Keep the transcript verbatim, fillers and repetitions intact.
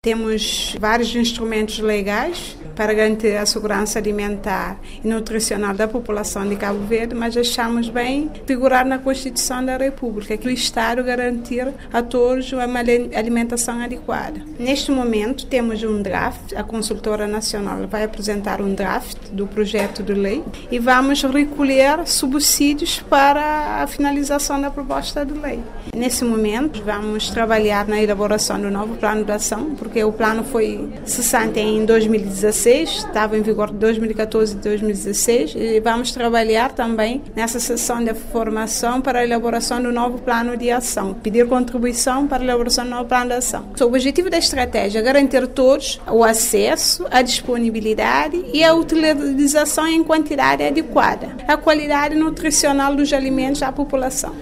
Temos vários instrumentos legais para garantir a segurança alimentar e nutricional da população de Cabo Verde, mas achamos bem figurar na Constituição da República que o Estado garantir a todos uma alimentação adequada. Neste momento temos um draft, a consultora nacional vai apresentar um draft do projeto de lei e vamos recolher subsídios para a finalização da proposta de lei. Nesse momento vamos trabalhar na elaboração do novo plano de ação, porque o plano foi cessante em dois mil e dezesseis, estava em vigor de dois mil e catorze e dois mil e dezesseis, e vamos trabalhar também nessa sessão de formação para a elaboração do novo plano de ação, pedir contribuição para a elaboração do novo plano de ação. O objetivo da estratégia é garantir todos o acesso, a disponibilidade e a utilização em quantidade adequada, a qualidade nutricional dos alimentos à população.